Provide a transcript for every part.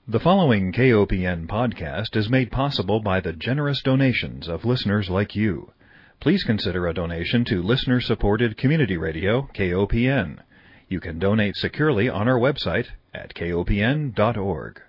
The following KOPN podcast is made possible by the generous donations of listeners like you. Please consider a donation to listener-supported community radio, KOPN. You can donate securely on our website at kopn.org.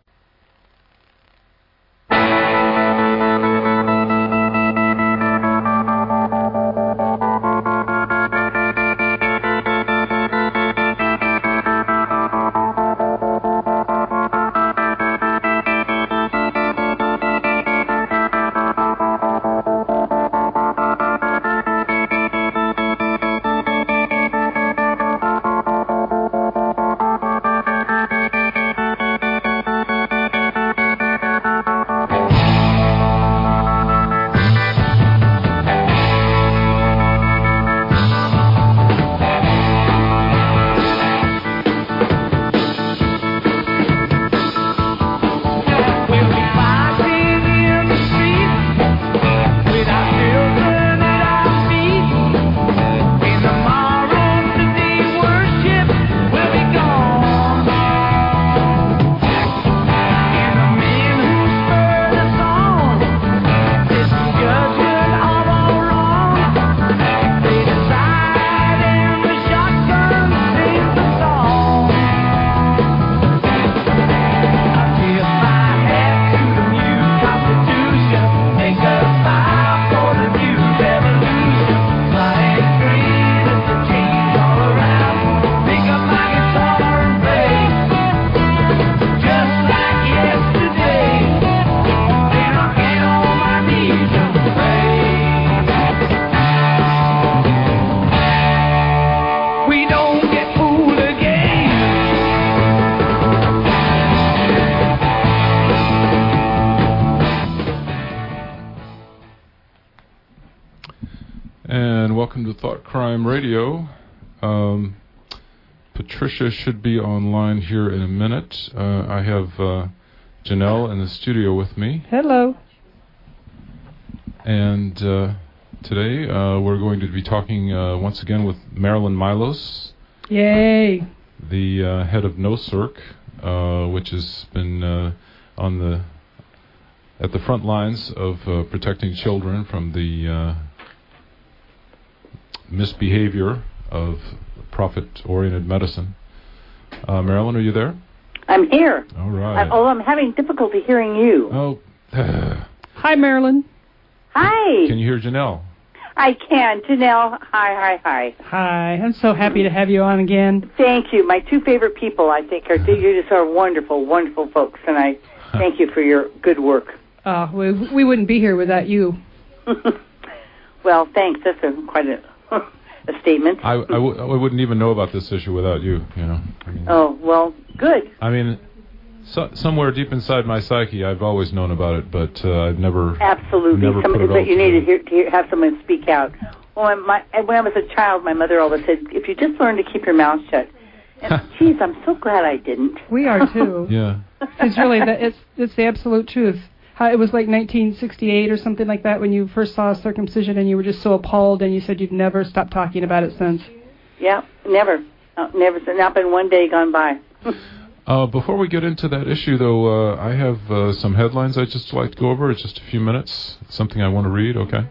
Radio. Patricia should be online here in a minute. I have Janelle in the studio with me. Hello. And today we're going to be talking once again with Marilyn Milos. Yay. The head of NOCIRC, which has been at the front lines of protecting children from the misbehavior of profit-oriented medicine. Marilyn, are you there? I'm here. All right. Although I'm having difficulty hearing you. Oh. Hi, Marilyn. Hi. Can you hear Janelle? I can. Janelle, hi. Hi. I'm so happy to have you on again. Thank you. My two favorite people, I think, you just are wonderful, wonderful folks, and I thank you for your good work. We wouldn't be here without you. Well, thanks. That's quite a statement. I wouldn't even know about this issue without you, you know. Oh, well, good. I mean, somewhere deep inside my psyche, I've always known about it, but I've never... Absolutely. But you need to have someone speak out. Well, when I was a child, my mother always said, if you just learn to keep your mouth shut. And, geez, I'm so glad I didn't. We are, too. Yeah. It's really, it's the absolute truth. It was like 1968 or something like that when you first saw circumcision and you were just so appalled and you said you'd never stop talking about it since. Yeah, never. Never. Not been one day gone by. Before we get into that issue, though, I have some headlines I'd just like to go over in just a few minutes. Something I want to read, okay?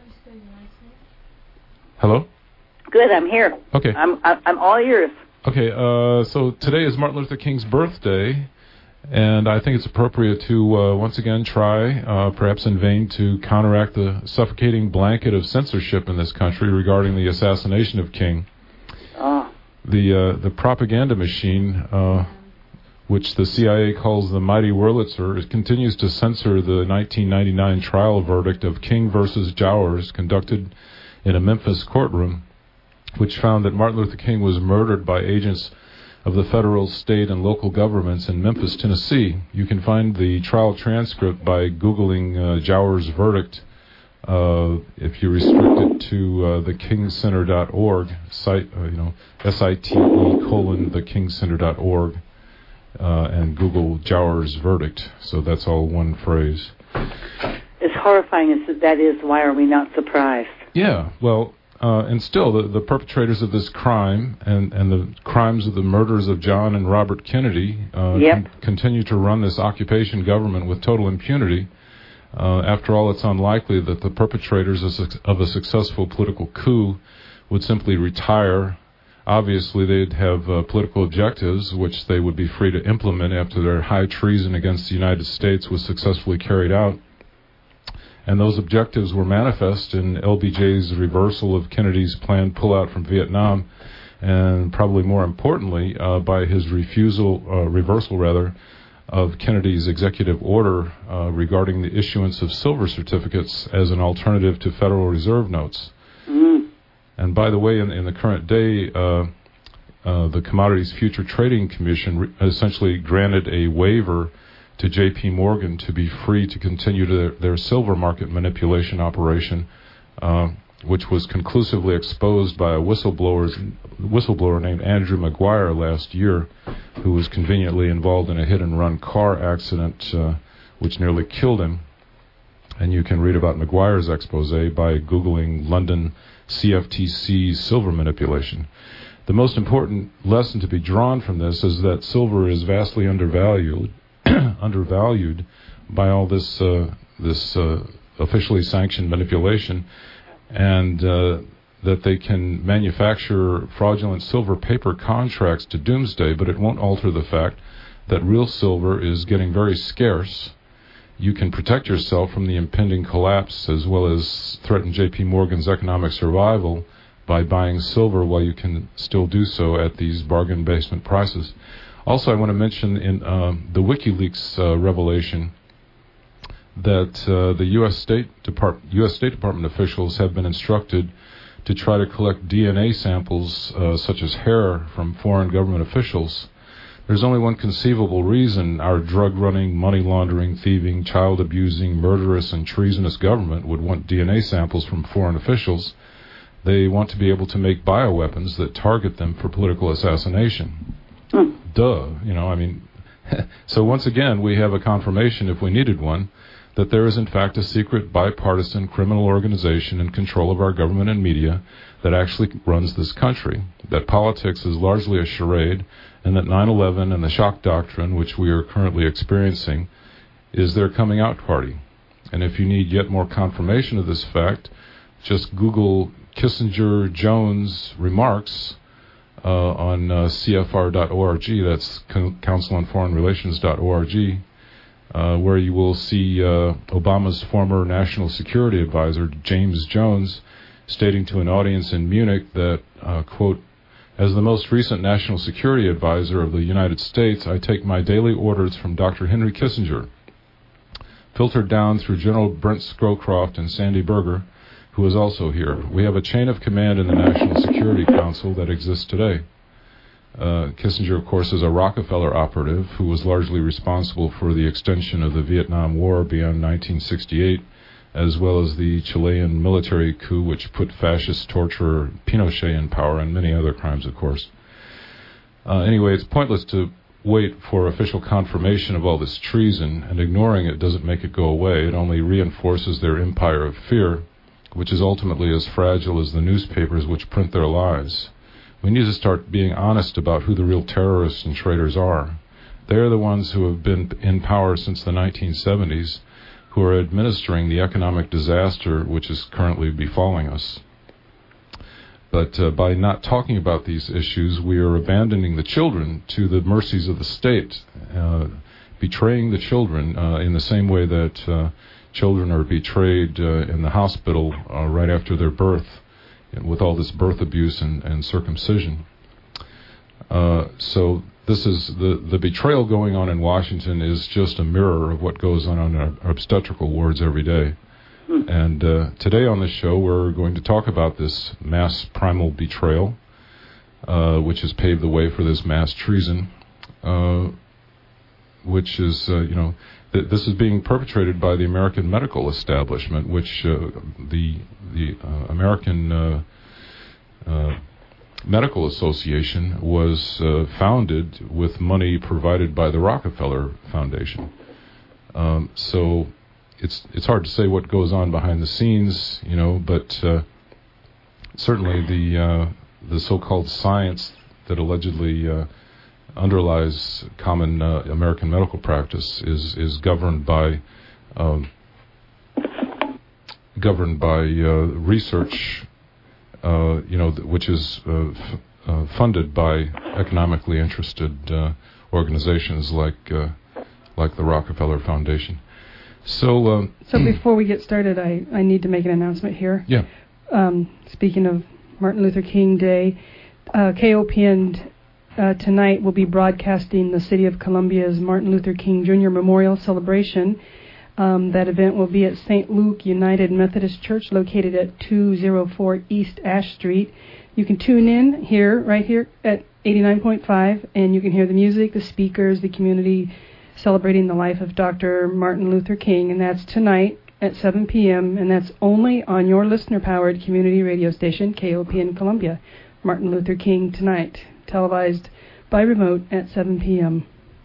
Hello? Good, I'm here. Okay. I'm all ears. Okay, so today is Martin Luther King's birthday. And I think it's appropriate to once again try, perhaps in vain, to counteract the suffocating blanket of censorship in this country regarding the assassination of King. Oh. The propaganda machine, which the CIA calls the Mighty Wurlitzer, it continues to censor the 1999 trial verdict of King versus Jowers conducted in a Memphis courtroom, which found that Martin Luther King was murdered by agents of the federal, state, and local governments in Memphis, Tennessee. You can find the trial transcript by Googling Jowers' verdict if you restrict it to the kingcenter.org site, site:/thekingcenter.org and Google Jowers' verdict. So that's all one phrase. As horrifying as that is, why are we not surprised? Yeah, well, And still, the perpetrators of this crime and the crimes of the murders of John and Robert Kennedy continue to run this occupation government with total impunity. After all, it's unlikely that the perpetrators of a successful political coup would simply retire. Obviously, they'd have political objectives, which they would be free to implement after their high treason against the United States was successfully carried out. And those objectives were manifest in LBJ's reversal of Kennedy's planned pullout from Vietnam, and probably more importantly, by his reversal of Kennedy's executive order regarding the issuance of silver certificates as an alternative to Federal Reserve notes. Mm-hmm. And by the way, in the current day, the Commodities Future Trading Commission essentially granted a waiver to J.P. Morgan to be free to continue their silver market manipulation operation, which was conclusively exposed by a whistleblower named Andrew Maguire last year, who was conveniently involved in a hit-and-run car accident which nearly killed him. And you can read about Maguire's expose by Googling London CFTC silver manipulation. The most important lesson to be drawn from this is that silver is vastly undervalued by all this officially sanctioned manipulation, and that they can manufacture fraudulent silver paper contracts to doomsday, but it won't alter the fact that real silver is getting very scarce. You can protect yourself from the impending collapse as well as threaten J.P. Morgan's economic survival by buying silver while you can still do so at these bargain basement prices. Also, I want to mention in the WikiLeaks revelation that the U.S. State Department officials have been instructed to try to collect DNA samples such as hair from foreign government officials. There's only one conceivable reason our drug-running, money-laundering, thieving, child-abusing, murderous, and treasonous government would want DNA samples from foreign officials. They want to be able to make bioweapons that target them for political assassination. Duh, so once again, we have a confirmation, if we needed one, that there is in fact a secret bipartisan criminal organization in control of our government and media that actually runs this country, that politics is largely a charade, and that 9/11 and the shock doctrine, which we are currently experiencing, is their coming out party. And if you need yet more confirmation of this fact, just Google Kissinger-Jones remarks on CFR.org, that's counciloonforeignrelations.org, where you will see Obama's former national security advisor, James Jones, stating to an audience in Munich that, quote, "As the most recent national security advisor of the United States, I take my daily orders from Dr. Henry Kissinger, filtered down through General Brent Scowcroft and Sandy Berger, who is also here. We have a chain of command in the National Security Council that exists today." Kissinger, of course, is a Rockefeller operative who was largely responsible for the extension of the Vietnam War beyond 1968, as well as the Chilean military coup, which put fascist torturer Pinochet in power, and many other crimes, of course. Anyway, it's pointless to wait for official confirmation of all this treason, and ignoring it doesn't make it go away. It only reinforces their empire of fear, which is ultimately as fragile as the newspapers which print their lies. We need to start being honest about who the real terrorists and traitors are. They're the ones who have been in power since the 1970s, who are administering the economic disaster which is currently befalling us. But by not talking about these issues, we are abandoning the children to the mercies of the state, betraying the children in the same way that children are betrayed in the hospital right after their birth, with all this birth abuse and circumcision. So this is the betrayal going on in Washington is just a mirror of what goes on in our obstetrical wards every day. And today on the show, we're going to talk about this mass primal betrayal, which has paved the way for this mass treason, which is, this is being perpetrated by the American medical establishment, which the American Medical Association was founded with money provided by the Rockefeller Foundation. So it's hard to say what goes on behind the scenes, but certainly the so-called science that allegedly underlies common American medical practice is governed by research, which is funded by economically interested organizations like the Rockefeller Foundation. So before we get started, I need to make an announcement here. Yeah. Speaking of Martin Luther King Day, KOPN tonight will be broadcasting the City of Columbia's Martin Luther King Jr. Memorial Celebration. That event will be at St. Luke United Methodist Church, located at 204 East Ash Street. You can tune in right here at 89.5, and you can hear the music, the speakers, the community celebrating the life of Dr. Martin Luther King, and that's tonight at 7 p.m., and that's only on your listener-powered community radio station, KOPN Columbia. Martin Luther King Tonight, televised by remote at 7 p.m.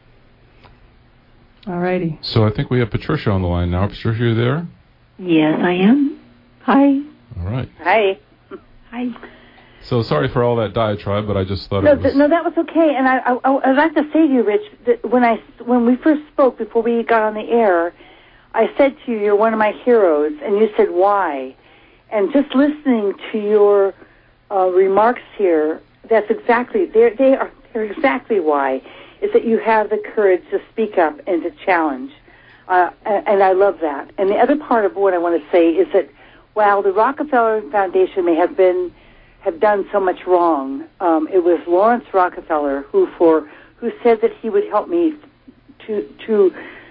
All righty. So I think we have Patricia on the line now. Patricia, you there? Yes, I am. Hi. All right. Hi. Hi. So sorry for all that diatribe, but I just thought No, it was... no, that was okay. And I'd like to say to you, Rich, that when we first spoke before we got on the air, I said to you, you're one of my heroes, and you said, why? And just listening to your remarks here, that's exactly, they're exactly why, is that you have the courage to speak up and to challenge. And I love that. And the other part of what I want to say is that while the Rockefeller Foundation may have done so much wrong, it was Lawrence Rockefeller who said that he would help me to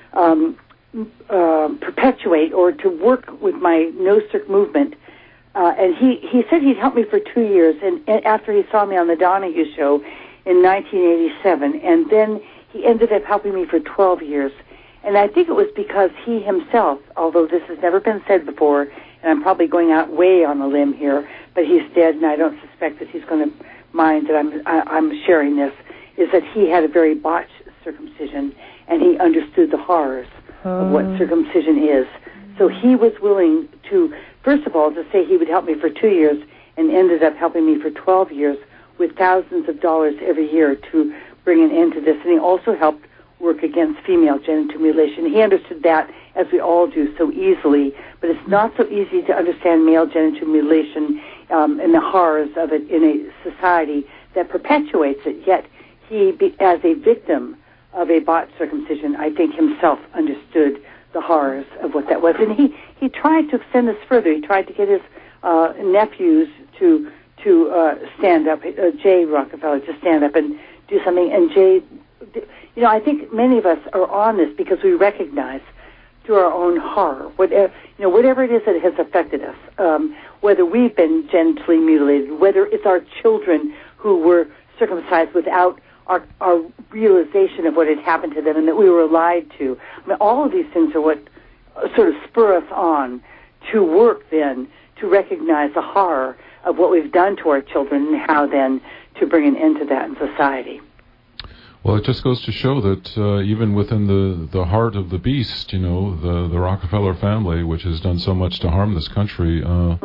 perpetuate or to work with my No Circ movement. And he said he'd help me for 2 years, and after he saw me on the Donahue Show in 1987, and then he ended up helping me for 12 years. And I think it was because he himself, although this has never been said before, and I'm probably going out way on a limb here, but he's dead, and I don't suspect that he's going to mind that I'm sharing this, is that he had a very botched circumcision, and he understood the horrors of what circumcision is. So he was willing to, first of all, to say he would help me for 2 years, and ended up helping me for 12 years with thousands of dollars every year to bring an end to this. And he also helped work against female genital mutilation. He understood that, as we all do, so easily, but it's not so easy to understand male genital mutilation and the horrors of it in a society that perpetuates it. Yet he, as a victim of a botched circumcision, I think himself understood the horrors of what that was. And he tried to extend this further. He tried to get his nephews to stand up, Jay Rockefeller, to stand up and do something. And Jay, I think many of us are on this because we recognize through our own horror, whatever it is that has affected us, whether we've been genitally mutilated, whether it's our children who were circumcised without our realization of what had happened to them and that we were lied to. I mean, all of these things are what sort of spur us on to work then to recognize the horror of what we've done to our children and how then to bring an end to that in society. Well, it just goes to show that even within the heart of the beast, the Rockefeller family, which has done so much to harm this country,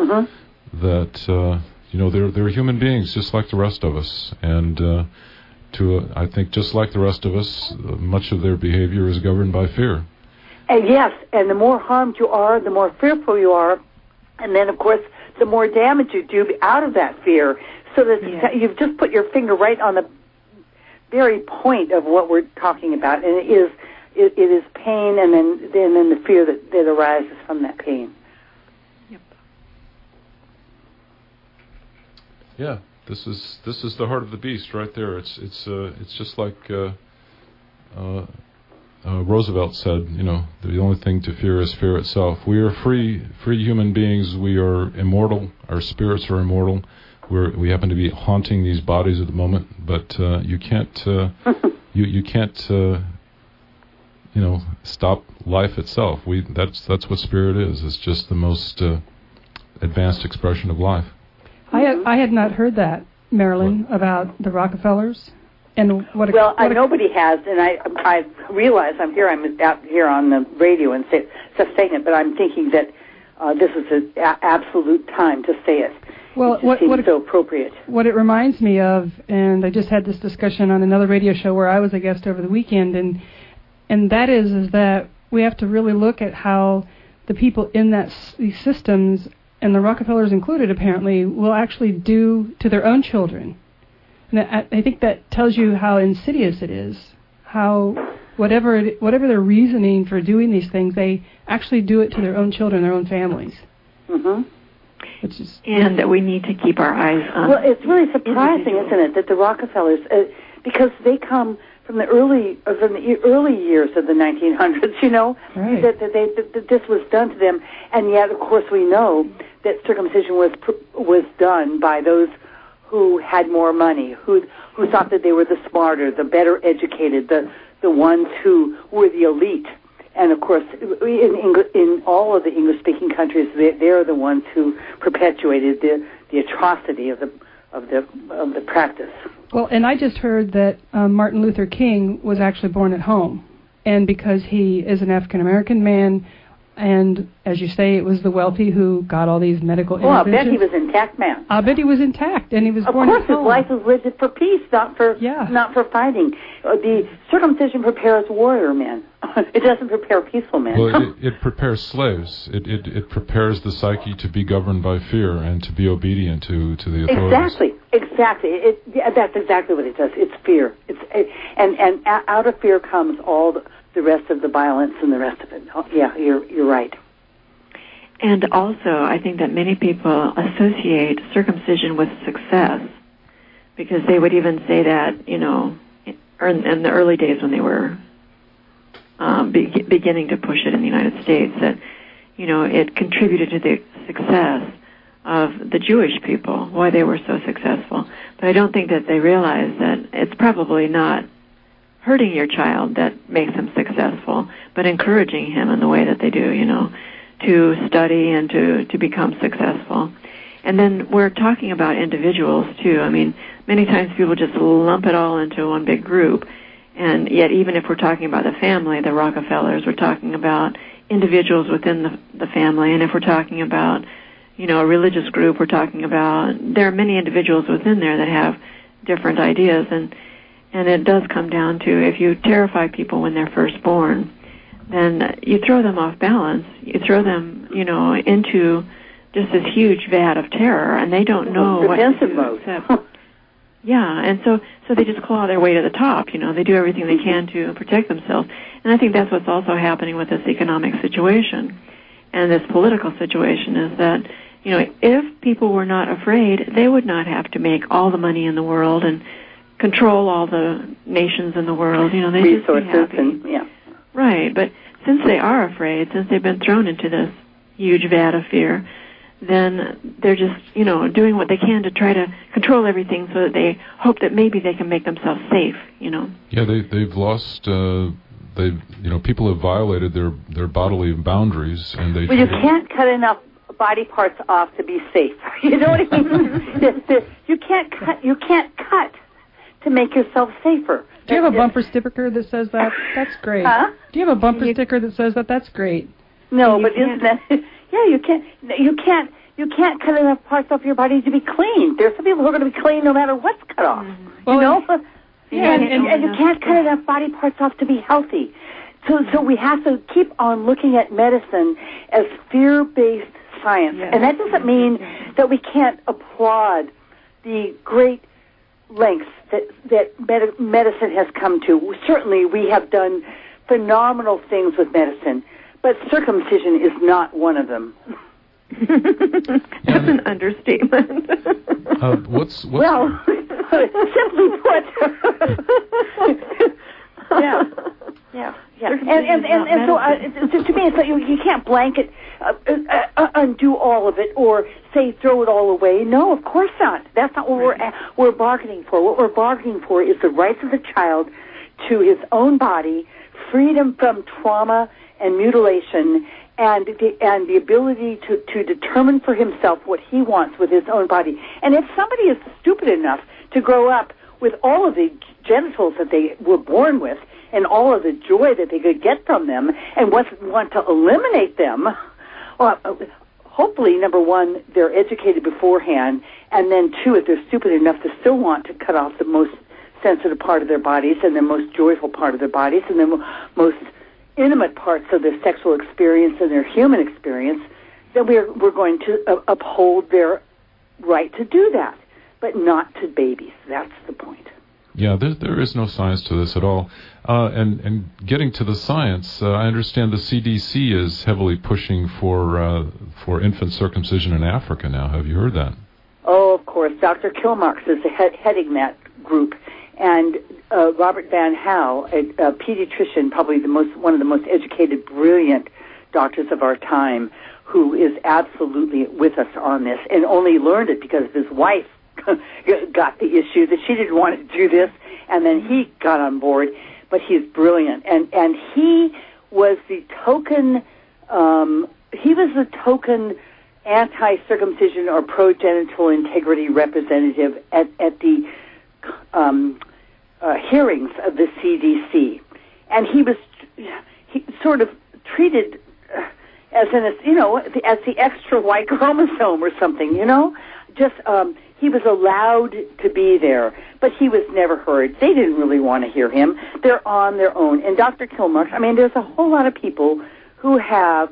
that they're human beings just like the rest of us, and I think just like the rest of us, much of their behavior is governed by fear. Yes, and the more harmed you are, the more fearful you are, and then, of course, the more damage you do out of that fear. So that you've just put your finger right on the very point of what we're talking about, and it is pain, and then the fear that arises from that pain. Yep. Yeah, this is the heart of the beast right there. It's just like Roosevelt said. The only thing to fear is fear itself. We are free human beings. We are immortal. Our spirits are immortal. We happen to be haunting these bodies at the moment, but you can't you can't stop life itself. That's what spirit is. It's just the most advanced expression of life. I had not heard that, Marilyn, about the Rockefellers. And nobody has, and I realize I'm out here on the radio and saying it, but I'm thinking that this is an absolute time to say it. Well, it seems so appropriate. What it reminds me of, and I just had this discussion on another radio show where I was a guest over the weekend, and that is that we have to really look at how the people in these systems, and the Rockefellers included apparently, will actually do to their own children. And I think that tells you how insidious it is, how whatever their reasoning for doing these things, they actually do it to their own children, their own families. Mm-hmm. And that we need to keep our eyes on. Well, it's really surprising, isn't it, that the Rockefellers, because they come from the early years of the 1900s, you know, right. that this was done to them, and yet, of course, we know that circumcision was done by those who had more money, who thought that they were the smarter, the better educated, the ones who were the elite. And of course, in all of the English-speaking countries, they're the ones who perpetuated the atrocity of the practice. Well, and I just heard that Martin Luther King was actually born at home, and because he is an African-American man, and as you say, it was the wealthy who got all these medical interventions. I bet he was intact, man. I bet he was intact, and he was born at home. Of course, his life was lived for peace, not for fighting. The circumcision prepares warrior men. It doesn't prepare peaceful men. Well, it prepares slaves. It prepares the psyche to be governed by fear and to be obedient to the authorities. Exactly. That's exactly what it does. It's fear. And out of fear comes all the rest of the violence and the rest of it. Oh, yeah, you're right. And also, I think that many people associate circumcision with success, because they would even say that, you know, in the early days when they were beginning to push it in the United States, that, you know, it contributed to the success of the Jewish people, why they were so successful. But I don't think that they realize that it's probably not hurting your child that makes them successful, but encouraging him in the way that they do, you know, to study and to become successful. And then we're talking about individuals, too. I mean, many times people just lump it all into one big group. And yet, even if we're talking about the family, the Rockefellers, we're talking about individuals within the family. And if we're talking about, you know, a religious group, we're talking about, there are many individuals within there that have different ideas. And it does come down to, if you terrify people when they're first born, then you throw them off balance. You throw them, you know, into just this huge vat of terror, and they don't know what to do except... Yeah, and so they just claw their way to the top, you know. They do everything they can to protect themselves. And I think that's what's also happening with this economic situation and this political situation, is that, you know, if people were not afraid, they would not have to make all the money in the world and control all the nations in the world. You know, they resources just be happy. and Right, but since they are afraid, since they've been thrown into this huge vat of fear, then they're just, you know, doing what they can to try to control everything, so that they hope that maybe they can make themselves safe, you know. Yeah, they've lost. People have violated their bodily boundaries, and they. Well, you can't cut enough body parts off to be safe. You know what I mean? You can't cut to make yourself safer. Do you have a bumper sticker that says that? That's great. Huh? Do you have a bumper sticker that says that? That's great. No, but isn't that? Yeah, you can't cut enough parts off your body to be clean. There's some people who are going to be clean no matter what's cut off. Well, you know? Yeah, and you can't cut enough body parts off to be healthy. So we have to keep on looking at medicine as fear-based science. Yes. And that doesn't mean that we can't applaud the great lengths that medicine has come to. Certainly we have done phenomenal things with medicine, but circumcision is not one of them. That's an understatement. What's well, simply put. Yeah. And so to me, it's like you can't blanket undo all of it or say throw it all away. No, of course not. That's not what we're bargaining for. What we're bargaining for is the rights of the child to his own body, freedom from trauma and mutilation, and the ability to determine for himself what he wants with his own body. And if somebody is stupid enough to grow up with all of the genitals that they were born with and all of the joy that they could get from them and want to eliminate them, well, hopefully, number one, they're educated beforehand, and then two, if they're stupid enough to still want to cut off the most sensitive part of their bodies and the most joyful part of their bodies and the most intimate parts of their sexual experience and their human experience, then we're going to uphold their right to do that, but not to babies. That's the point. Yeah, there is no science to this at all. And getting to the science, I understand the CDC is heavily pushing for infant circumcision in Africa now. Have you heard that? Oh, of course. Dr. Kilmarx is heading that group, and Robert Van Houw, a pediatrician, probably one of the most educated, brilliant doctors of our time, who is absolutely with us on this, and only learned it because his wife got the issue that she didn't want to do this, and then he got on board. But he's brilliant, and he was the token. He was the token anti-circumcision or pro-genital integrity representative at the hearings of the CDC, and he sort of treated as the extra Y chromosome or something, just. He was allowed to be there, but he was never heard. They didn't really want to hear him. They're on their own. And Dr. Kilmarx, there's a whole lot of people who have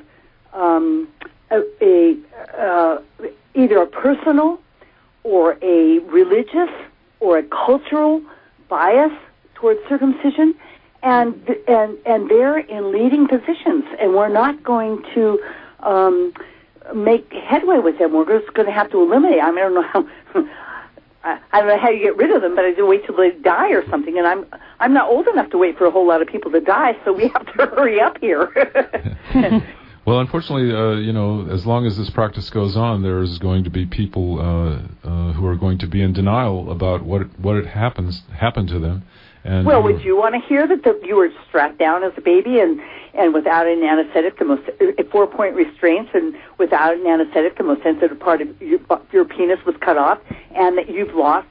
either a personal or a religious or a cultural bias towards circumcision, and they're in leading positions, and we're not going to make headway with them. We're just going to have to eliminate. I don't know how you get rid of them, but I do wait till they die or something. And I'm not old enough to wait for a whole lot of people to die, so we have to hurry up here. Well, unfortunately, as long as this practice goes on, there's going to be people who are going to be in denial about what happened to them. And well, would you want to hear that you were strapped down as a baby and without an anesthetic, the most 4-point restraints, and without an anesthetic, the most sensitive part of your penis was cut off, and that you've lost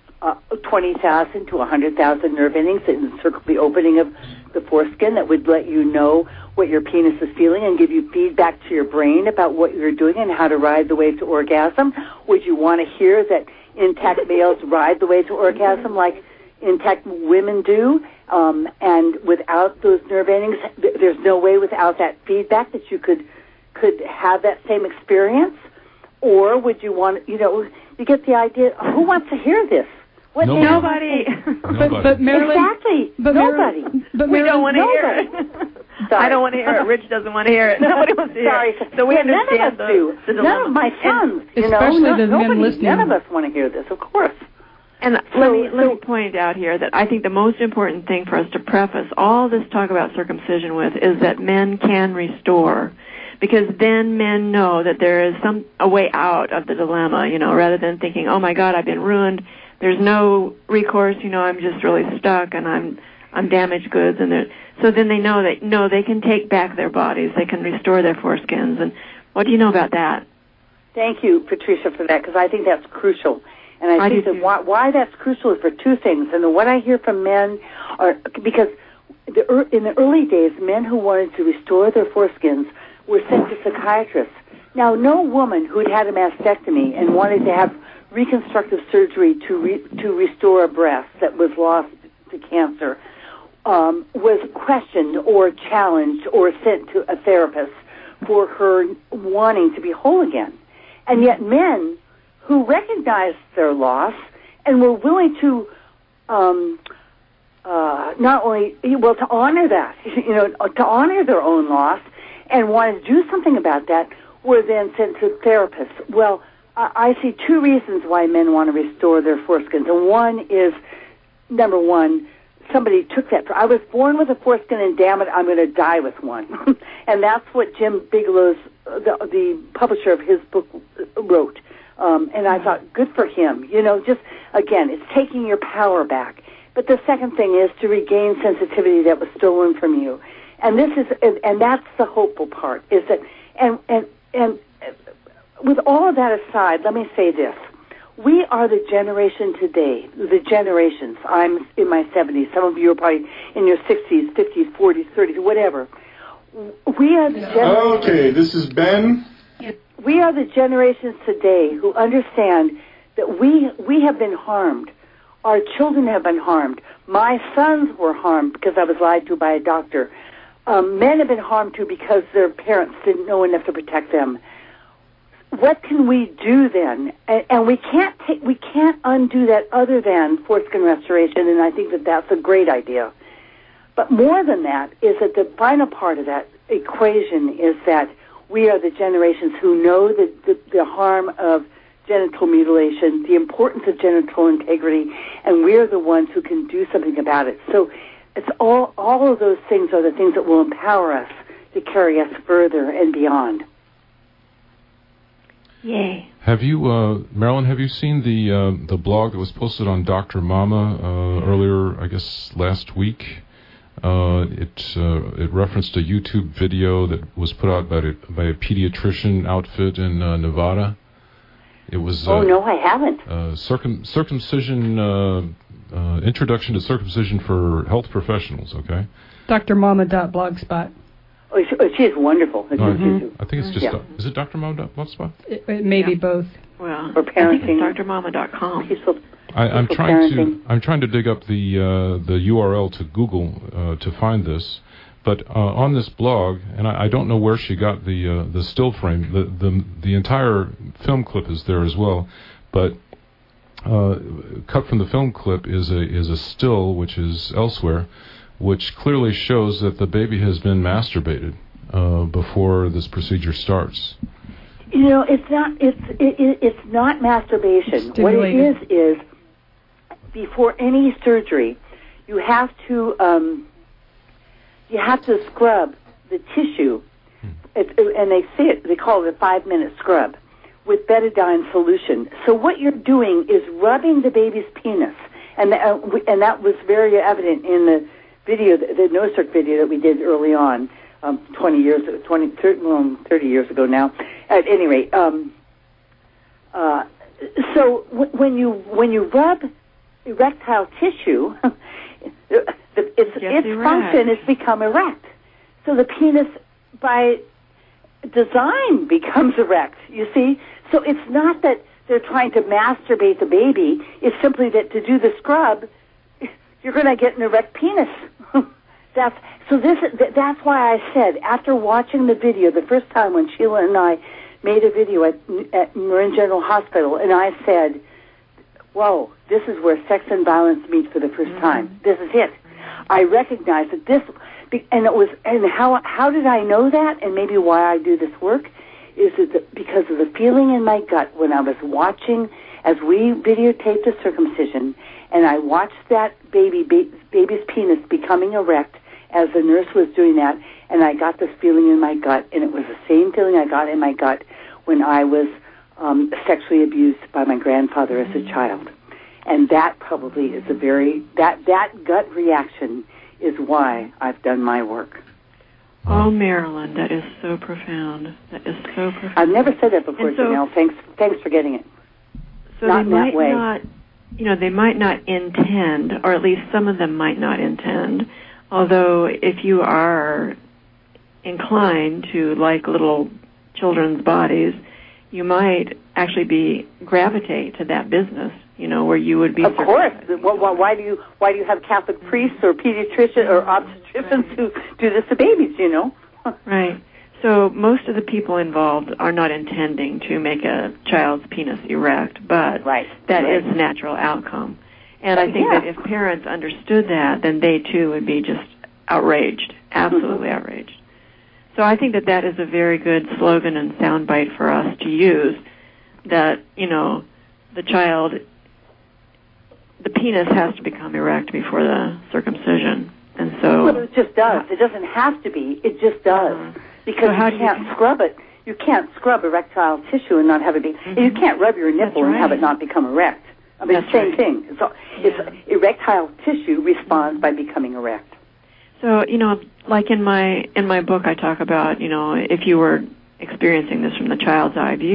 20,000 to 100,000 nerve endings in the opening of the foreskin that would let you know what your penis is feeling and give you feedback to your brain about what you're doing and how to ride the wave to orgasm? Would you want to hear that intact males ride the wave to orgasm like intact women do, and without those nerve endings, there's no way without that feedback that you could have that same experience? Or would you want, you get the idea, who wants to hear this? Nobody. But Marilyn, exactly. Nobody. But we don't want to hear it. I don't want to hear it. Rich doesn't want to hear it. Nobody wants to hear it. So we understand none of us do. None of my sons, especially the men listening. None of us want to hear this, of course. And let me point out here that I think the most important thing for us to preface all this talk about circumcision with is that men can restore, because then men know that there is a way out of the dilemma, rather than thinking, oh my God, I've been ruined, there's no recourse, I'm just really stuck and I'm damaged goods, and so then they know that no, they can take back their bodies, they can restore their foreskins. And what do you know about that? Thank you, Patricia, for that, because I think that's crucial. And I think that why that's crucial is for two things. And what I hear from men are, because in the early days, men who wanted to restore their foreskins were sent to psychiatrists. Now, no woman who'd had a mastectomy and wanted to have reconstructive surgery to restore a breast that was lost to cancer was questioned or challenged or sent to a therapist for her wanting to be whole again. And yet men who recognized their loss and were willing to to honor that, to honor their own loss and wanted to do something about that, were then sent to therapists. Well, I see two reasons why men want to restore their foreskins. And one is, number one, somebody took that. I was born with a foreskin, and damn it, I'm going to die with one. And that's what Jim Bigelow's, the publisher of his book, wrote. And I thought, good for him. Just, again, it's taking your power back. But the second thing is to regain sensitivity that was stolen from you. And that's the hopeful part, is that, and with all of that aside, let me say this. We are the generation today, the generations. I'm in my 70s. Some of you are probably in your 60s, 50s, 40s, 30s, whatever. We are the generation. Okay, this is Ben. we are the generations today who understand that we have been harmed. Our children have been harmed. My sons were harmed because I was lied to by a doctor. Men have been harmed too because their parents didn't know enough to protect them. What can we do then? And we can't undo that other than foreskin restoration, and I think that that's a great idea. But more than that is that the final part of that equation is that we are the generations who know the harm of genital mutilation, the importance of genital integrity, and we're the ones who can do something about it. So it's all of those things are the things that will empower us to carry us further and beyond. Yay. Have you, Marilyn, have you seen the blog that was posted on Dr. Mama earlier, I guess, last week? It referenced a YouTube video that was put out by a pediatrician outfit in Nevada. It was no, I haven't. Circumcision, introduction to circumcision for health professionals. Okay. drmama.blogspot. Oh, she's wonderful. I think it's just. Yeah. Is it drmama.blogspot? It may be both. Well, or parenting. I think it's drmama.com. I'm trying to dig up the URL to Google to find this, but on this blog, and I don't know where she got the still frame. The entire film clip is there as well, but cut from the film clip is a still which is elsewhere, which clearly shows that the baby has been masturbated before this procedure starts. You know, it's not masturbation. What it is before any surgery, you have to scrub the tissue, and they call it a 5-minute scrub with betadine solution. So what you're doing is rubbing the baby's penis, and that was very evident in the video, the NoCirc video that we did early on, 30 years ago now. At any rate, so when you rub erectile tissue, its function is become erect. So the penis, by design, becomes erect, you see? So it's not that they're trying to masturbate the baby. It's simply that to do the scrub, you're going to get an erect penis. That's why I said, after watching the video the first time when Sheila and I made a video at Marin General Hospital, and I said, whoa, this is where sex and violence meet for the first time. This is it. I recognized that this, and how did I know that, and maybe why I do this work, is that because of the feeling in my gut when I was watching, as we videotaped the circumcision, and I watched that baby's penis becoming erect as the nurse was doing that, and I got this feeling in my gut, and it was the same feeling I got in my gut when I was sexually abused by my grandfather as a child. And that probably is that gut reaction is why I've done my work. Oh, Marilyn, that is so profound. That is so profound. I've never said that before, Janelle. Thanks for getting it. So they might not, they might not intend, or at least some of them might not intend, although if you are inclined to like little children's bodies, you might actually gravitate to that business, where you would be. Of course. Why do you have Catholic priests or pediatricians or obstetricians who do this to babies? Right. So most of the people involved are not intending to make a child's penis erect, but that is the natural outcome. And I think that if parents understood that, then they too would be just outraged, absolutely outraged. So I think that is a very good slogan and soundbite for us to use, that, the child, the penis has to become erect before the circumcision. And so... Well, it just does. It doesn't have to be. It just does. Because you can't scrub it. You can't scrub erectile tissue and not have it be... And you can't rub your nipple and have it not become erect. I mean, it's the same thing. It's erectile tissue responds by becoming erect. So, like in my book, I talk about, if you were experiencing this from the child's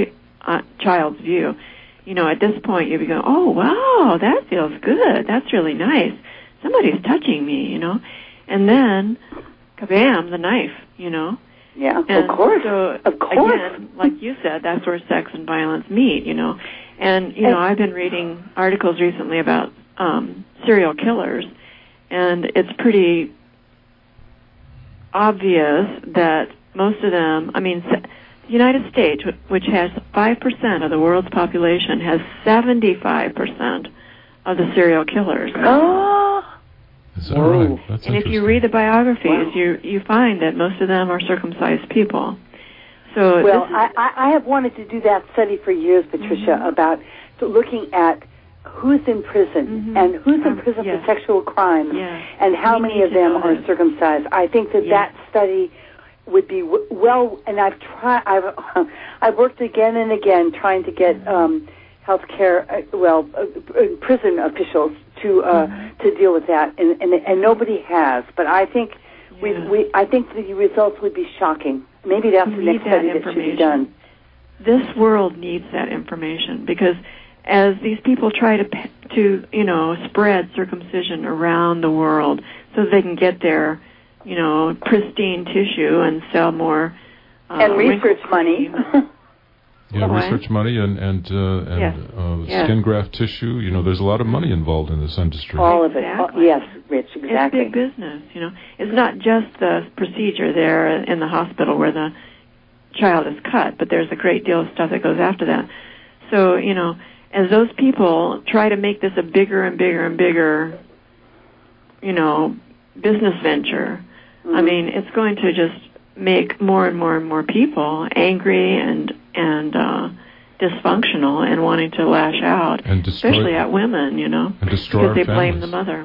view, at this point you'd be going, oh, wow, that feels good. That's really nice. Somebody's touching me, And then, kabam, the knife, Yeah, And of course. So, of course. Again, like you said, that's where sex and violence meet, And, I've been reading articles recently about serial killers, and it's pretty obvious that most of them, the United States, which has 5% of the world's population, has 75% of the serial killers. Oh! Is that right? That's and if you read the biographies, you find that most of them are circumcised people. So I have wanted to do that study for years, Patricia, about looking at who's in prison and who's in prison for sexual crimes and how many of them are circumcised. I think that study would be and I've worked again and again trying to get healthcare, prison officials to deal with that, and nobody has. But I think I think the results would be shocking. Maybe that's the next study that should be done. This world needs that information, because as these people try to spread circumcision around the world so they can get their pristine tissue and sell more and research money. Research money and skin graft tissue. There's a lot of money involved in this industry. All of it. Yes, Rich, exactly. It's big business, It's not just the procedure there in the hospital where the child is cut, but there's a great deal of stuff that goes after that. So, as those people try to make this a bigger and bigger and bigger, business venture, it's going to just make more and more and more people angry and dysfunctional and wanting to lash out, and especially at women, and destroy because they families. blame the mother.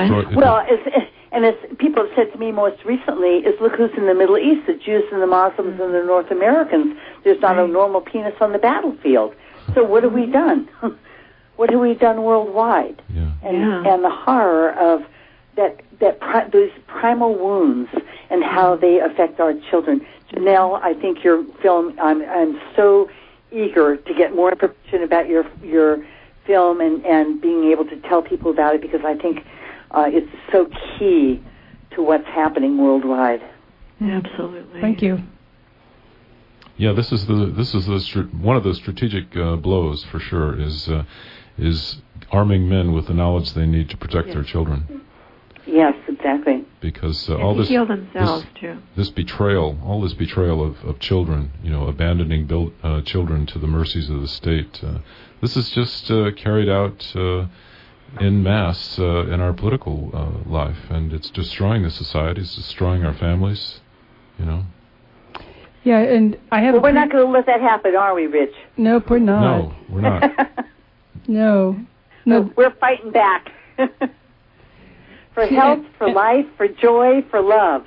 As people have said to me most recently, look who's in the Middle East, the Jews and the Muslims and the North Americans. There's not a normal penis on the battlefield. So what have we done? What have we done worldwide? Yeah. And the horror of those primal wounds and how they affect our children. Janelle, I think your film, I'm so eager to get more information about your film and being able to tell people about it, because I think it's so key to what's happening worldwide. Absolutely. Thank you. Yeah, this is one of the strategic blows for sure is arming men with the knowledge they need to protect their children. Yes, exactly. Because all this heal themselves too. This betrayal of children, abandoning children to the mercies of the state. This is just carried out en masse in our political life, and it's destroying the society. It's destroying our families. Yeah, and I have. Well, we're not going to let that happen, are we, Rich? Nope, we're not. No, we're not. No. We're fighting back. For health, for life, for joy, for love.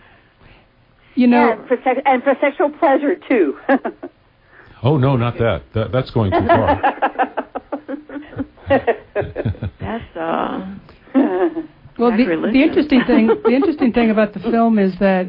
And for sexual pleasure, too. Oh, no, not that. That's going too far. The interesting thing about the film is that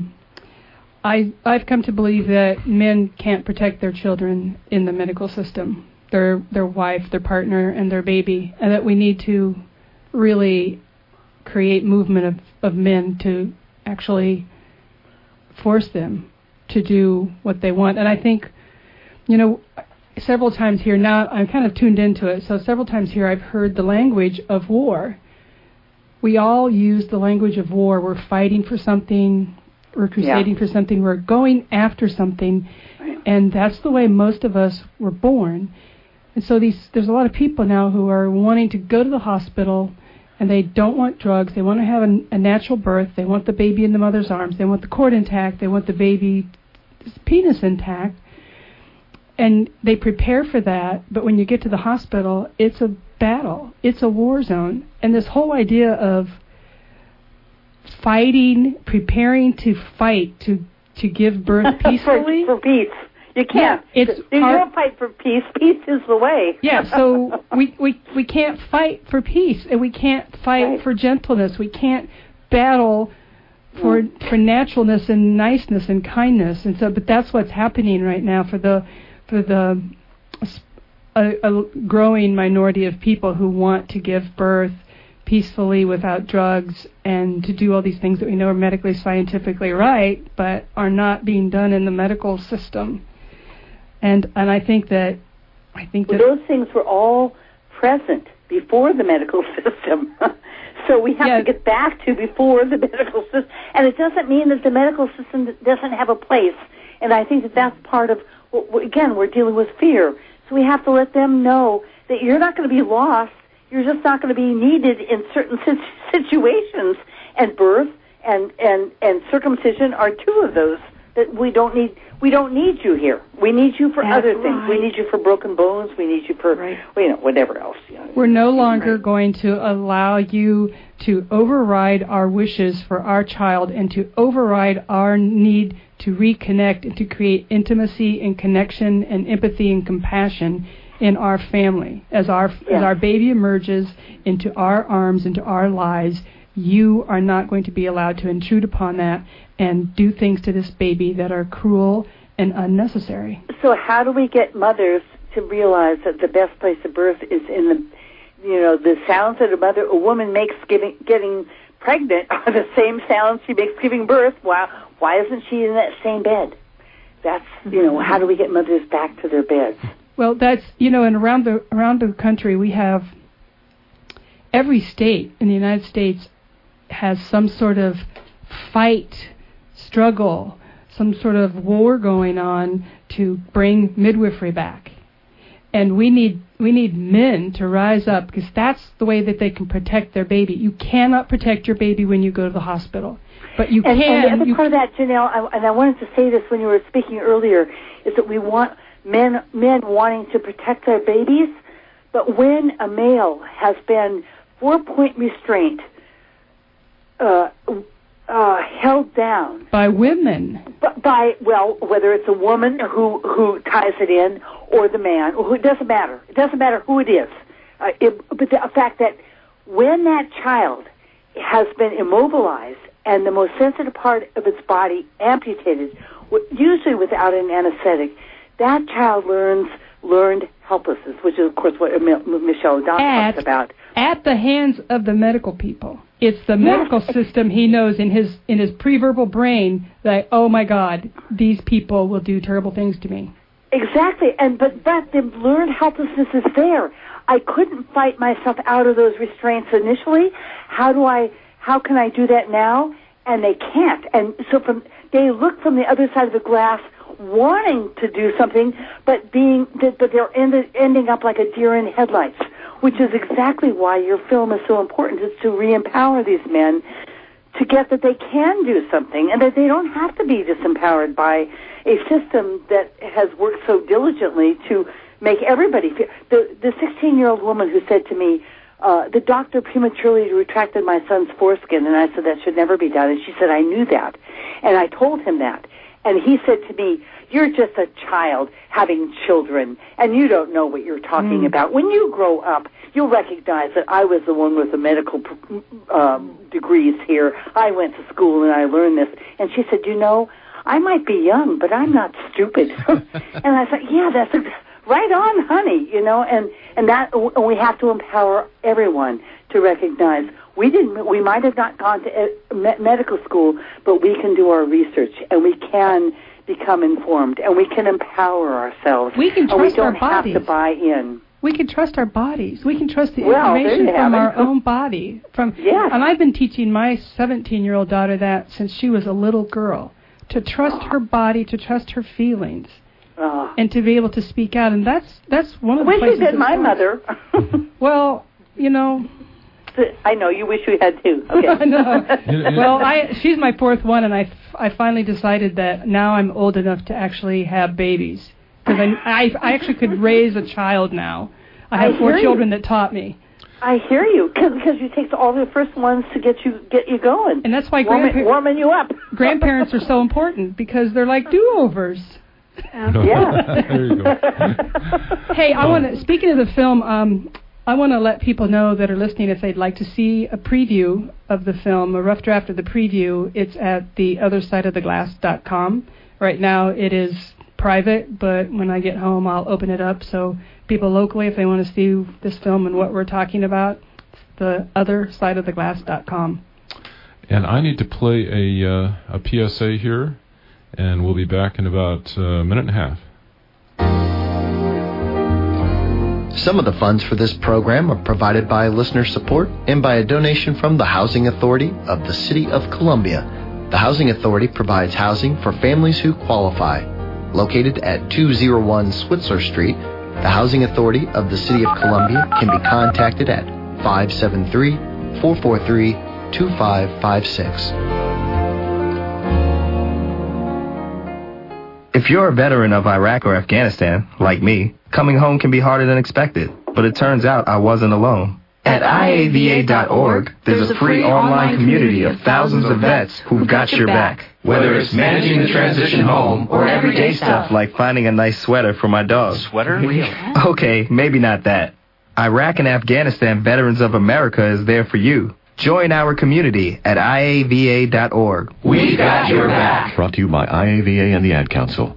I've come to believe that men can't protect their children in the medical system, their wife, their partner, and their baby, and that we need to really create movement of men to actually force them to do what they want. And I think, several times here, now I'm kind of tuned into it, so several times here I've heard the language of war. We all use the language of war. We're fighting for something, we're crusading for something, we're going after something, and that's the way most of us were born. And so there's a lot of people now who are wanting to go to the hospital, and they don't want drugs. They want to have a natural birth. They want the baby in the mother's arms. They want the cord intact. They want the baby's penis intact. And they prepare for that, but when you get to the hospital, it's a battle. It's a war zone. And this whole idea of fighting, preparing to fight, to give birth peacefully. for peace. You can't. You don't fight for peace. Peace is the way. Yeah, so we can't fight for peace, and we can't fight for gentleness. We can't battle for naturalness and niceness and kindness. And so, but that's what's happening right now for a growing minority of people who want to give birth peacefully without drugs and to do all these things that we know are medically, scientifically right, but are not being done in the medical system. And I think that those things were all present before the medical system. So we have to get back to before the medical system. And it doesn't mean that the medical system doesn't have a place. And I think that that's part of, again, we're dealing with fear. So we have to let them know that you're not going to be lost. You're just not going to be needed in certain situations. And birth and circumcision are two of those that we don't need. We don't need you here. We need you for other things. We need you for broken bones. We need you for whatever else. We're no longer going to allow you to override our wishes for our child and to override our need to reconnect and to create intimacy and connection and empathy and compassion in our family. As our baby emerges into our arms, into our lives, you are not going to be allowed to intrude upon that and do things to this baby that are cruel and unnecessary. So how do we get mothers to realize that the best place of birth is in the sounds that a woman makes getting pregnant are the same sounds she makes giving birth? Why isn't she in that same bed? That's, how do we get mothers back to their beds? Well, that's, and around the country we have, every state in the United States has some sort of fight, struggle, some sort of war going on to bring midwifery back. And we need men to rise up, because that's the way that they can protect their baby. You cannot protect your baby when you go to the hospital, but you can. And the other part of that, Janelle, and I wanted to say this when you were speaking earlier, is that we want men wanting to protect their babies, but when a male has been 4-point restraint, held down by women, whether it's a woman who ties it in or the man, it doesn't matter. It doesn't matter who it is. But the fact that when that child has been immobilized and the most sensitive part of its body amputated, usually without an anesthetic, that child learned helplessness, which is of course what Michelle O'Donnell talks about. At the hands of the medical people. It's the medical system. He knows in his preverbal brain that, oh my God, these people will do terrible things to me. Exactly, but the learned helplessness is there. I couldn't fight myself out of those restraints initially. How can I do that now? And they can't. And so they look from the other side of the glass, wanting to do something, but they're ending up like a deer in headlights. Which is exactly why your film is so important, is to re-empower these men to get that they can do something and that they don't have to be disempowered by a system that has worked so diligently to make everybody feel. The 16-year-old woman who said to me, the doctor prematurely retracted my son's foreskin, and I said that should never be done, and she said, I knew that. And I told him that. And he said to me, you're just a child having children, and you don't know what you're talking about. When you grow up, you'll recognize that I was the one with the medical degrees here. I went to school and I learned this. And she said, I might be young, but I'm not stupid. And I said, yeah, that's right on, honey, and that we have to empower everyone to recognize we might have not gone to medical school, but we can do our research and we can become informed and we can empower ourselves. We can trust our bodies. We don't have to buy in. We can trust our bodies. We can trust the information from our own body. And I've been teaching my 17-year-old daughter that since she was a little girl, to trust her body, to trust her feelings, and to be able to speak out. And that's one of the places. Wish you did my mother. Well, I know, you wish we had too. Okay. I know. Well, she's my fourth one, and I finally decided that now I'm old enough to actually have babies. Because I actually could raise a child now. I have 4 children that taught me. I hear you, because you take all the first ones to get you going. And that's why warming you up. Grandparents are so important, because they're like do-overs. Yeah. There you go. Hey, speaking of the film, I want to let people know that are listening, if they'd like to see a preview of the film, a rough draft of the preview, it's at theothersideoftheglass.com. Right now it is private, but when I get home I'll open it up so people locally, if they want to see this film and what we're talking about, theothersideoftheglass.com. And I need to play a PSA here, and we'll be back in about a minute and a half. Some of the funds for this program are provided by listener support and by a donation from the Housing Authority of the City of Columbia. The Housing Authority provides housing for families who qualify. Located at 201 Switzer Street, the Housing Authority of the City of Columbia can be contacted at 573-443-2556. If you're a veteran of Iraq or Afghanistan, like me, coming home can be harder than expected, but it turns out I wasn't alone. At IAVA.org, there's a free online community of thousands of vets who've got your back. Whether it's managing the transition home or everyday stuff like finding a nice sweater for my dog. Sweater? Okay, maybe not that. Iraq and Afghanistan Veterans of America is there for you. Join our community at IAVA.org. We got your back. Brought to you by IAVA and the Ad Council.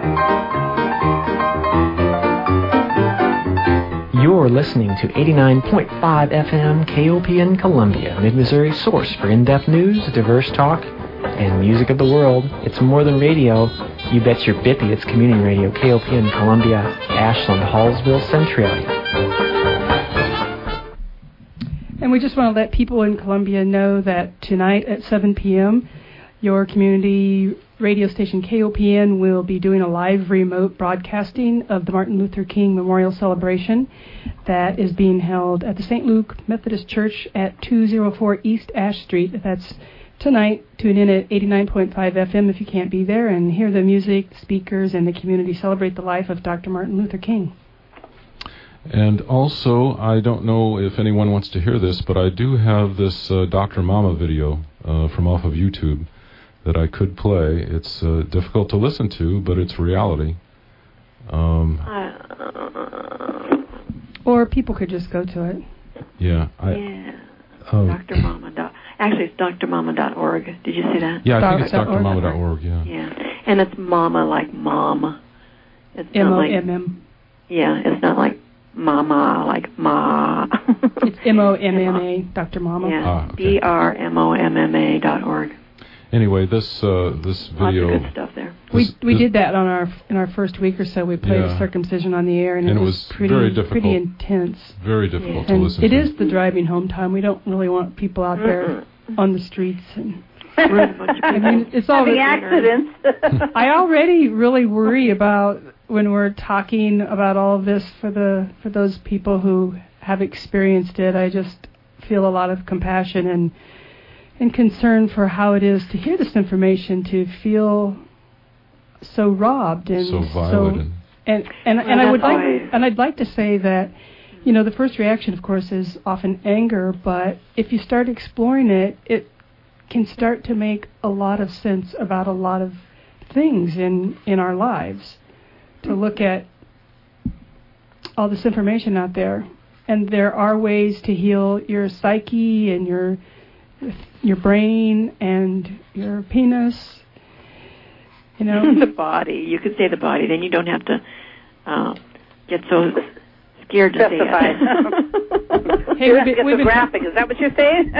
You're listening to 89.5 FM KOPN Columbia, Mid-Missouri source for in-depth news, diverse talk, and music of the world. It's more than radio. You bet your bippy it's community radio. KOPN Columbia, Ashland, Hallsville, Centralia. And we just want to let people in Columbia know that tonight at 7 p.m., your community radio station KOPN will be doing a live remote broadcasting of the Martin Luther King Memorial Celebration that is being held at the St. Luke Methodist Church at 204 East Ash Street. That's tonight. Tune in at 89.5 FM if you can't be there and hear the music, speakers, and the community celebrate the life of Dr. Martin Luther King. And also, I don't know if anyone wants to hear this, but I do have this Dr. Mama video from off of YouTube that I could play. It's difficult to listen to, but it's reality. Or people could just go to it. Yeah. Dr. Mama. Actually, it's drmama.org. Did you see that? Yeah, I think it's drmama.org, yeah. Yeah. And it's mama like mom. It's M-O-M-M. Yeah, it's not like mama, like ma. It's M-O-M-M-A, Dr. Mama. Yeah, okay. drmomma.org. Anyway, this video. Lots of good stuff there. We did that in our first week or so. We played the circumcision on the air, and it was very difficult, pretty intense. Very difficult to and listen to. It to. is the driving home time. We don't really want people out there on the streets and. I mean, it's all the accidents. I already really worry about when we're talking about all of this for those people who have experienced it. I just feel a lot of compassion and concern for how it is to hear this information, to feel so robbed and so violent. I'd like to say that, you know, the first reaction, of course, is often anger, but if you start exploring it, it can start to make a lot of sense about a lot of things in our lives. To look at all this information out there, and there are ways to heal your psyche and your brain and your penis. You know, the body. You could say the body. Then you don't have to get so scared to say it. Hey, we've been graphic. Is that what you're saying?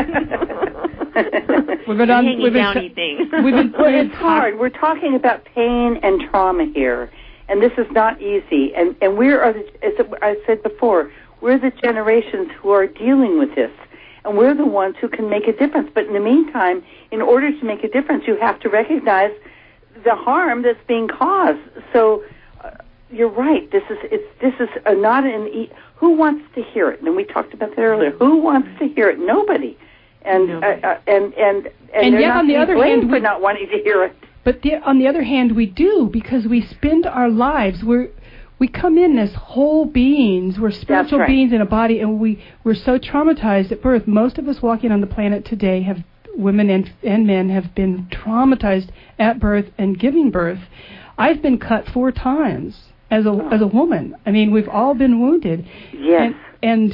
It's hard. We're talking about pain and trauma here, and this is not easy. And as I said before, we're the generations who are dealing with this, and we're the ones who can make a difference. But in the meantime, in order to make a difference, you have to recognize the harm that's being caused. So you're right. This is not an. Who wants to hear it? And we talked about that earlier. Who wants to hear it? Nobody. And yet, on the other hand, we're not wanting to hear it. But on the other hand, we do, because we spend our lives. We come in as whole beings. We're spiritual beings in a body, and we're so traumatized at birth. Most of us walking on the planet today have women and men have been traumatized at birth and giving birth. I've been cut 4 times as a woman. I mean, we've all been wounded. Yes. And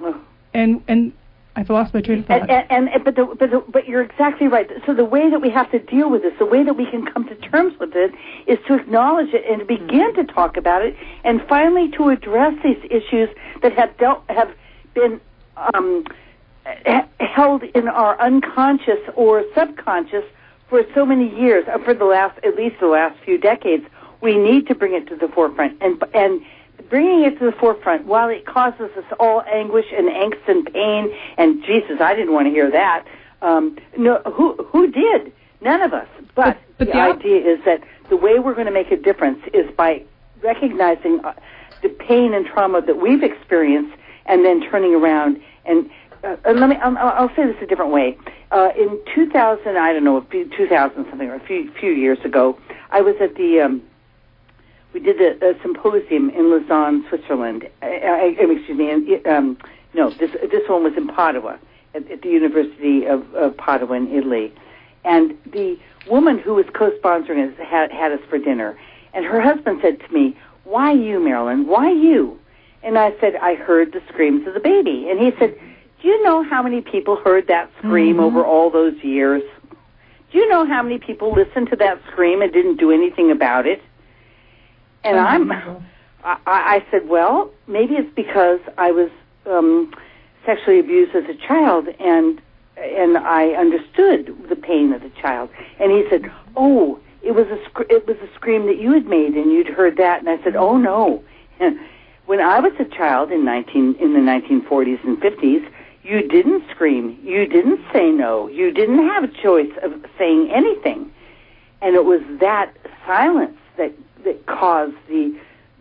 I've lost my train of thought. But you're exactly right. So the way that we have to deal with this, the way that we can come to terms with it, is to acknowledge it and to begin to talk about it, and finally to address these issues that have been held in our unconscious or subconscious for so many years, for at least the last few decades. We need to bring it to the forefront, and bringing it to the forefront, while it causes us all anguish and angst and pain, and Jesus, I didn't want to hear that. No, who did? None of us. But the idea is that the way we're going to make a difference is by recognizing the pain and trauma that we've experienced, and then turning around and I'll say this a different way. In 2000, I don't know, 2000 something, or a few years ago, I was at we did a symposium in Lausanne, Switzerland. Excuse me. No, this one was in Padua, at the University of Padua in Italy. And the woman who was co-sponsoring us had us for dinner. And her husband said to me, "Why you, Marilyn? Why you?" And I said, "I heard the screams of the baby." And he said, "Do you know how many people heard that scream over all those years? Do you know how many people listened to that scream and didn't do anything about it?" And I said, "Well, maybe it's because I was sexually abused as a child, and I understood the pain of the child." And he said, "Oh, it was a scream that you had made, and you'd heard that." And I said, "Oh no." And when I was a child in the 1940s and 50s, you didn't scream, you didn't say no, you didn't have a choice of saying anything, and it was that silence that caused the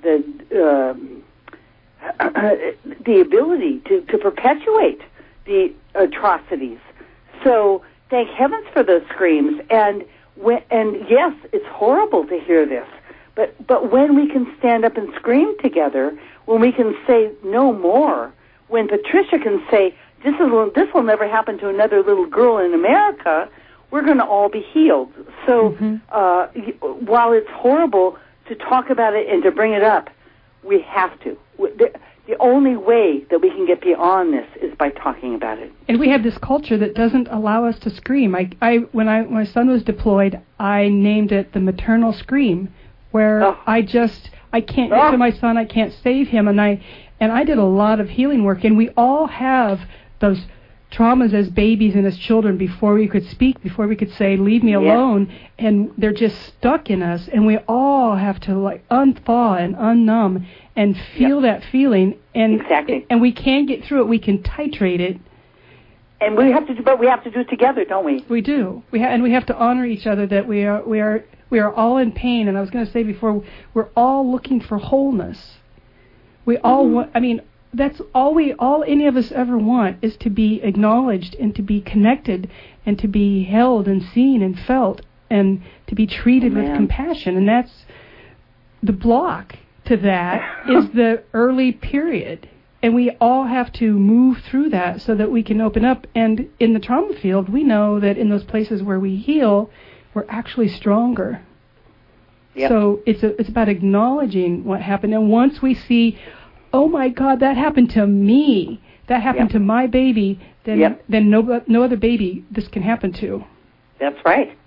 ability to perpetuate the atrocities. So thank heavens for those screams. And yes, it's horrible to hear this, but when we can stand up and scream together, when we can say no more, when Patricia can say this will never happen to another little girl in America, we're going to all be healed. So while it's horrible to talk about it and to bring it up, we have to. The only way that we can get beyond this is by talking about it. And we have this culture that doesn't allow us to scream. When my son was deployed, I named it the maternal scream, where I can't get to my son, I can't save him, and I did a lot of healing work, and we all have those traumas as babies and as children before we could speak, before we could say, "Leave me alone," and they're just stuck in us, and we all have to unthaw and unnumb and feel that feeling, and and we can get through it. We can titrate it, and we have to do it together, don't we? We do. We have to honor each other, that we are all in pain. And I was going to say before, we're all looking for wholeness. We all want. I mean, that's all any of us ever want, is to be acknowledged and to be connected and to be held and seen and felt and to be treated with compassion. And that's the block to that is the early period. And we all have to move through that so that we can open up. And in the trauma field, we know that in those places where we heal, we're actually stronger. Yep. So it's about acknowledging what happened. And once we see, oh my God, that happened to me, that happened to my baby, then no other baby this can happen to. That's right.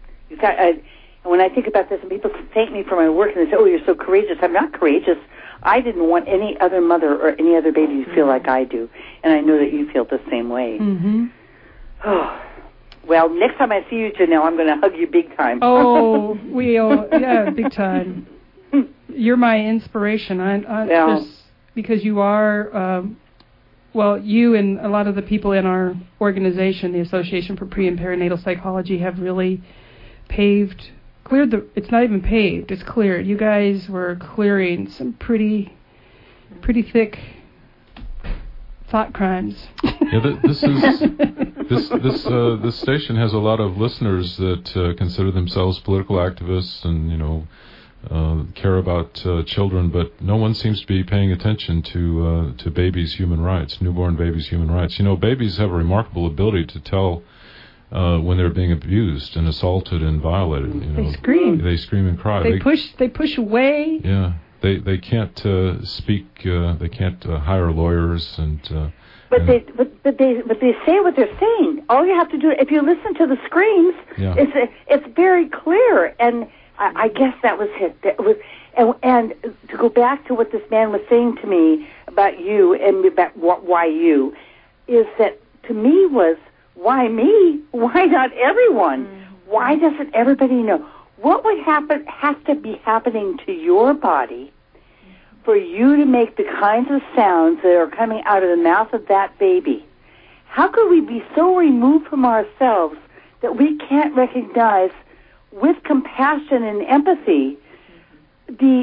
And when I think about this, and people thank me for my work, and they say, "Oh, you're so courageous." I'm not courageous. I didn't want any other mother or any other baby to feel like I do, and I know that you feel the same way. Mm-hmm. Oh. Well, next time I see you, Janelle, I'm going to hug you big time. Oh, big time. You're my inspiration. Because you are, you and a lot of the people in our organization, the Association for Pre- and Perinatal Psychology, have really it's not even paved, it's cleared. You guys were clearing some pretty thick thought crimes. Yeah, this station has a lot of listeners that consider themselves political activists and care about children, but no one seems to be paying attention to babies' human rights, newborn babies' human rights. Babies have a remarkable ability to tell when they're being abused and assaulted and violated. They scream. They scream and cry. They push away. Yeah. They can't speak. They can't hire lawyers and. But they say what they're saying. All you have to do, if you listen to the screams, it's very clear. And I guess that was it. And to go back to what this man was saying to me about you and about why you, is that to me was, why me? Why not everyone? Why doesn't everybody know? What would have to be happening to your body for you to make the kinds of sounds that are coming out of the mouth of that baby? How could we be so removed from ourselves that we can't recognize with compassion and empathy the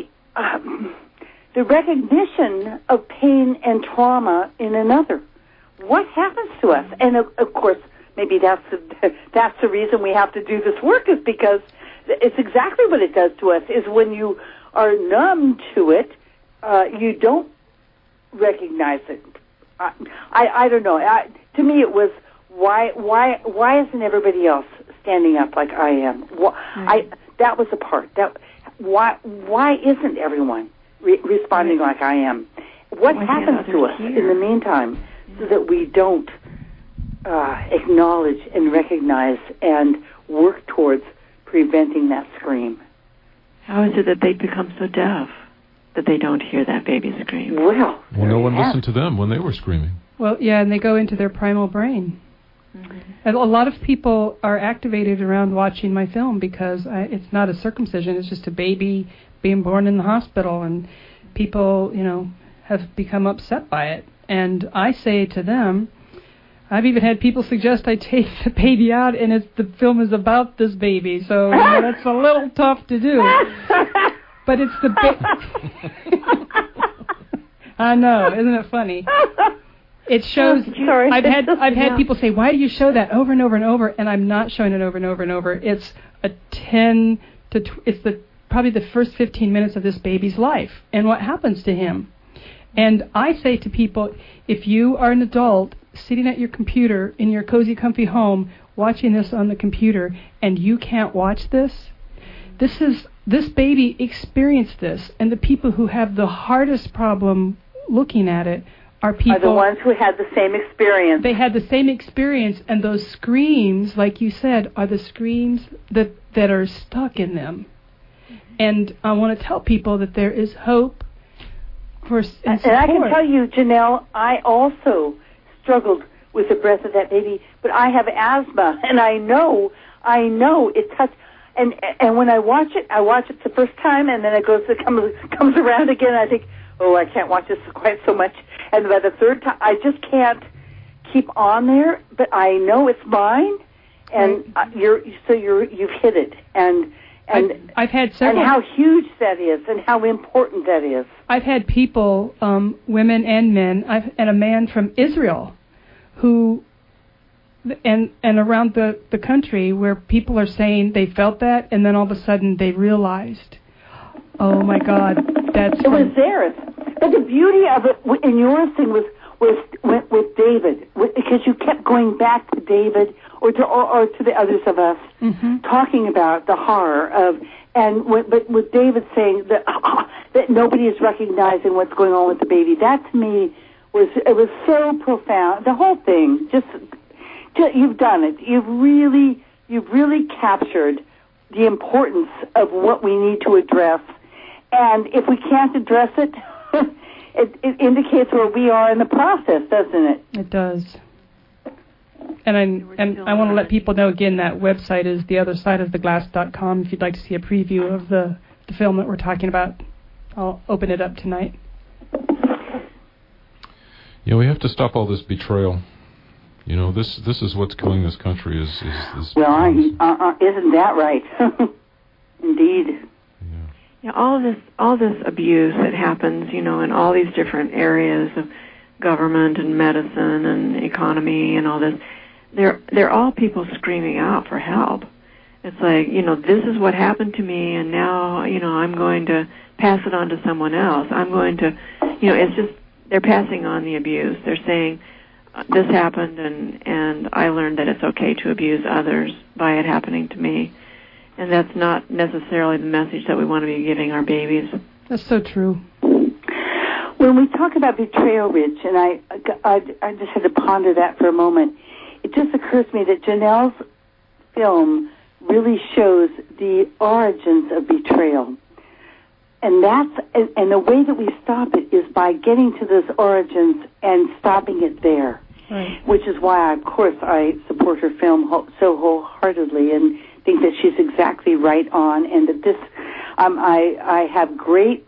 recognition of pain and trauma in another? What happens to us? And of course, maybe that's the reason we have to do this work, is because it's exactly what it does to us. Is when you are numb to it, you don't recognize it. I don't know. To me, it was why isn't everybody else standing up like I am? That was the part. Why isn't everyone responding like I am? What happens to us in the meantime so that we don't acknowledge and recognize and work towards preventing that scream? How is it that they become so deaf that they don't hear that baby scream? Well, no one listened to them when they were screaming. Well, yeah, and they go into their primal brain. And a lot of people are activated around watching my film because it's not a circumcision, it's just a baby being born in the hospital, and people, have become upset by it. And I say to them, I've even had people suggest I take the baby out, and the film is about this baby, so that's a little tough to do. But it's the I know, isn't it funny? It shows. Sorry. I've had people say, "Why do you show that over and over and over?" And I'm not showing it over and over and over. It's probably the first 15 minutes of this baby's life and what happens to him. And I say to people, if you are an adult sitting at your computer in your cozy, comfy home watching this on the computer, and you can't watch this baby experienced this, and the people who have the hardest problem looking at it are the ones who had the same experience. They had the same experience, and those screams, like you said, are the screams that are stuck in them. And I want to tell people that there is hope for and support. I can tell you, Janelle, I also struggled with the breath of that baby, but I have asthma, and I know it touched. And when I watch it the first time, and then it comes around again. I think, oh, I can't watch this quite so much. And by the third time, I just can't keep on there. But I know it's mine, and you've hit it. And I've had several. And how huge that is, and how important that is. I've had people, women and men, and a man from Israel, who. And around the country where people are saying they felt that, and then all of a sudden they realized, oh my God, it was theirs. But the beauty of it in your thing was with David, because you kept going back to David or to the others of us, talking about the horror of, but with David saying that nobody is recognizing what's going on with the baby. That to me was so profound. The whole thing just. You've done it. You've really captured the importance of what we need to address. And if we can't address it, it indicates where we are in the process, doesn't it? It does. And I want to let people know again that website is theothersideoftheglass.com if you'd like to see a preview of the film that we're talking about. I'll open it up tonight. Yeah, we have to stop all this betrayal. This is what's killing this country. Is well, isn't that right? Indeed. Yeah, all this abuse that happens, in all these different areas of government and medicine and economy and all this, they're all people screaming out for help. It's like, this is what happened to me, and now, I'm going to pass it on to someone else. I'm going to, it's just they're passing on the abuse. They're saying, this happened, and I learned that it's okay to abuse others by it happening to me. And that's not necessarily the message that we want to be giving our babies. That's so true. When we talk about betrayal, Rich, and I just had to ponder that for a moment, it just occurs to me that Janelle's film really shows the origins of betrayal. And the way that we stop it is by getting to those origins and stopping it there. Right. which is why, of course, I support her film so wholeheartedly and think that she's exactly right on, and that this, I have great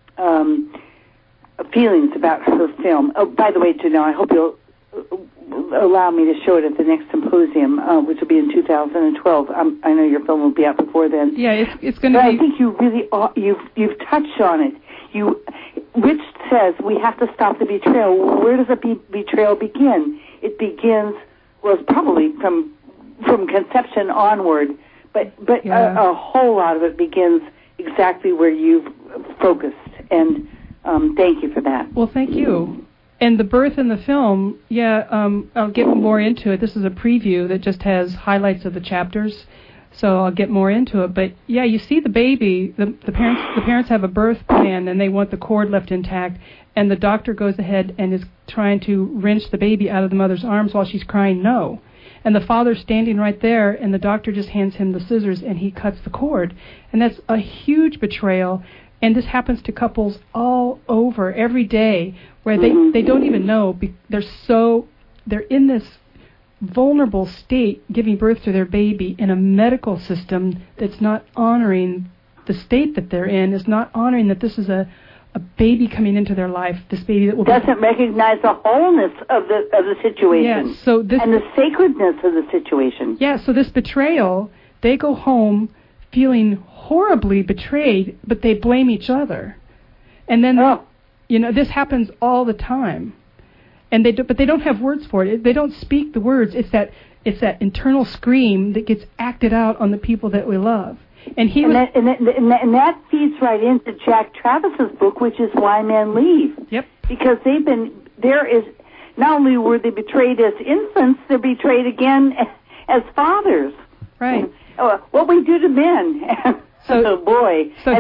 feelings about her film. Oh, by the way, Janelle, I hope you'll allow me to show it at the next symposium, which will be in 2012. I know your film will be out before then. Yeah, it's going to be. But I think you really you've touched on it. Rich says we have to stop the betrayal. Where does the betrayal begin? It begins, well, it's probably from conception onward, but a whole lot of it begins exactly where you've focused. And thank you for that. Well, thank you. And the birth in the film, I'll get more into it. This is a preview that just has highlights of the chapters, so I'll get more into it. But yeah, you see the baby. The parents have a birth plan, and they want the cord left intact. And the doctor goes ahead and is trying to wrench the baby out of the mother's arms while she's crying no. And the father's standing right there, and the doctor just hands him the scissors, and he cuts the cord. And that's a huge betrayal. And this happens to couples all over every day, where they don't even know. They're in this vulnerable state, giving birth to their baby in a medical system that's not honoring the state that they're in, is not honoring that this is a baby coming into their life. This baby that will doesn't recognize the wholeness of the situation, and the sacredness of the situation. Yeah. So this betrayal, they go home feeling horribly betrayed, but they blame each other, and then this happens all the time, and but they don't have words for it. They don't speak the words. It's that internal scream that gets acted out on the people that we love, and that feeds right into Jack Travis's book, which is Why Men Leave. Yep. Because not only were they betrayed as infants, they're betrayed again as fathers. Right. What we do to men. Oh boy! So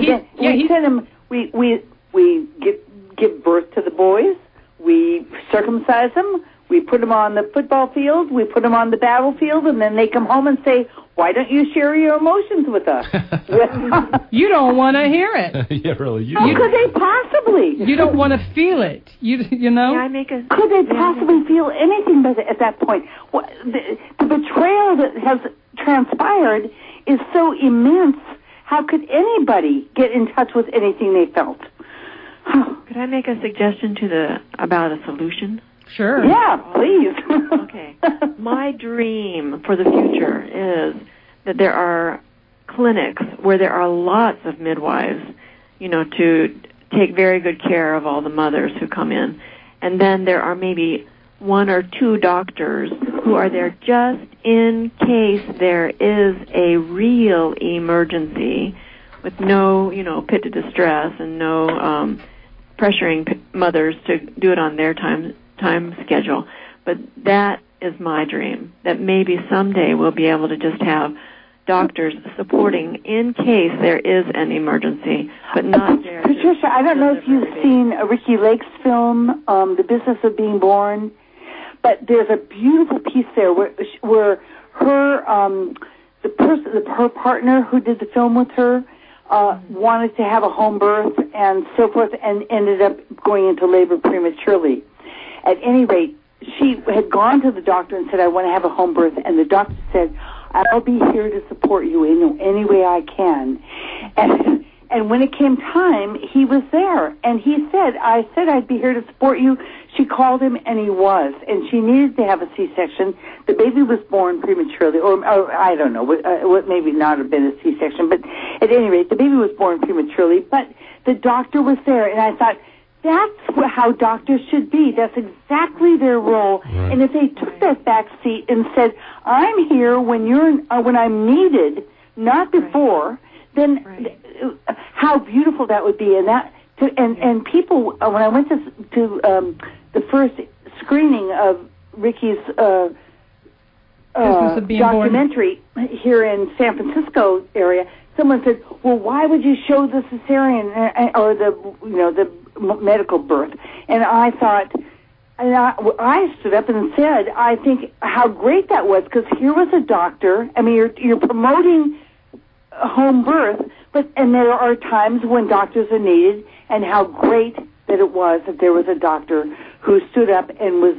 we give birth to the boys. We circumcise them. We put them on the football field. We put them on the battlefield, and then they come home and say, "Why don't you share your emotions with us?" You don't want to hear it. Yeah, really. How could they possibly? You don't want to feel it. You know. Could they possibly feel anything at that point? The betrayal that has transpired is so immense. How could anybody get in touch with anything they felt? Could I make a suggestion about a solution? Sure. Yeah, please. Okay. My dream for the future is that there are clinics where there are lots of midwives, to take very good care of all the mothers who come in. And then there are maybe 1 or 2 doctors who are there just in case there is a real emergency, with no, pit to distress and no pressuring mothers to do it on their time schedule. But that is my dream, that maybe someday we'll be able to just have doctors supporting in case there is an emergency, but not there. Patricia, I don't know if you've seen Ricky Lake's film, The Business of Being Born, but there's a beautiful piece there where her her partner who did the film with her wanted to have a home birth and so forth, and ended up going into labor prematurely. At any rate, she had gone to the doctor and said, "I want to have a home birth," and the doctor said, "I'll be here to support you in any way I can." And when it came time, he was there. And he said, "I said I'd be here to support you." She called him, and he was. And she needed to have a C-section. The baby was born prematurely, or I don't know, what maybe not have been a C-section. But at any rate, the baby was born prematurely. But the doctor was there, and I thought, that's how doctors should be. That's exactly their role. Right. And if they took that back seat and said, "I'm here when I'm needed, not before," then how beautiful that would be. And people, when I went to the first screening of Ricky's documentary here in San Francisco area, someone said, "Well, why would you show the cesarean or the medical birth?" And I thought, and I stood up and said, I think how great that was, because here was a doctor. I mean, you're promoting home birth, and there are times when doctors are needed, and how great that it was that there was a doctor who stood up and was